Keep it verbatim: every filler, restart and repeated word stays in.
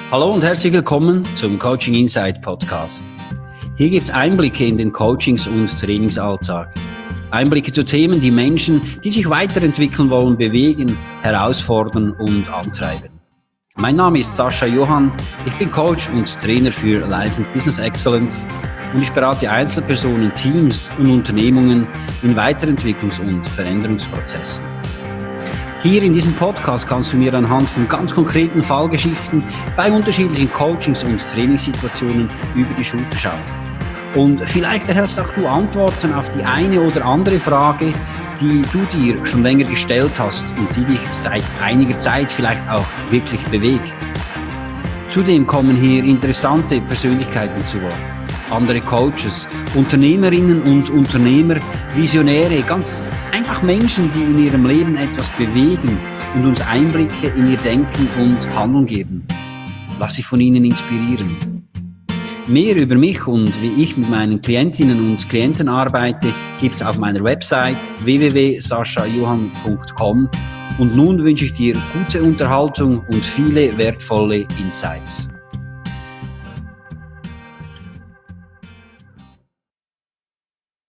Hallo und herzlich willkommen zum Coaching Insight Podcast. Hier gibt es Einblicke in den Coachings- und Trainingsalltag. Einblicke zu Themen, die Menschen, die sich weiterentwickeln wollen, bewegen, herausfordern und antreiben. Mein Name ist Sascha Johann, ich bin Coach und Trainer für Life and Business Excellence und ich berate Einzelpersonen, Teams und Unternehmungen in Weiterentwicklungs- und Veränderungsprozessen. Hier in diesem Podcast kannst du mir anhand von ganz konkreten Fallgeschichten bei unterschiedlichen Coachings- und Trainingssituationen über die Schulter schauen. Und vielleicht erhältst auch du Antworten auf die eine oder andere Frage, die du dir schon länger gestellt hast und die dich seit einiger Zeit vielleicht auch wirklich bewegt. Zudem kommen hier interessante Persönlichkeiten zu Wort. Andere Coaches, Unternehmerinnen und Unternehmer, Visionäre, ganz einfach Menschen, die in ihrem Leben etwas bewegen und uns Einblicke in ihr Denken und Handeln geben. Lass dich von ihnen inspirieren. Mehr über mich und wie ich mit meinen Klientinnen und Klienten arbeite, gibt es auf meiner Website w w w punkt sascha johann punkt com. Und nun wünsche ich dir gute Unterhaltung und viele wertvolle Insights.